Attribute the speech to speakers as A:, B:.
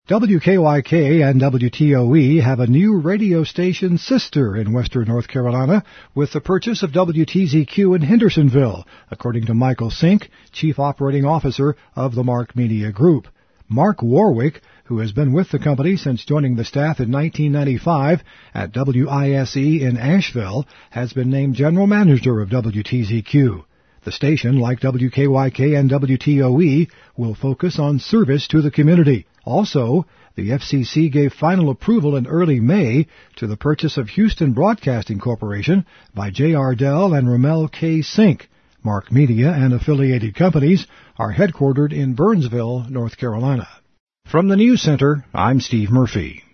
A: WKYK and WTOE have a new radio station sister in western North Carolina with the purchase of WTZQ in Hendersonville, according to Michael Sink, Chief Operating Officer of the Mark Media Group. Mark Warwick, who has been with the company since joining the staff in 1995 at WISE in Asheville, has been named General Manager of WTZQ. The station, like WKYK and WTOE, will focus on service to the community. Also, the FCC gave final approval in early May to the purchase of Houston Broadcasting Corporation by J.R. Dell and Ramel K. Sink. Mark Media and affiliated companies are headquartered in Burnsville, North Carolina. From the News Center, I'm Steve Murphy.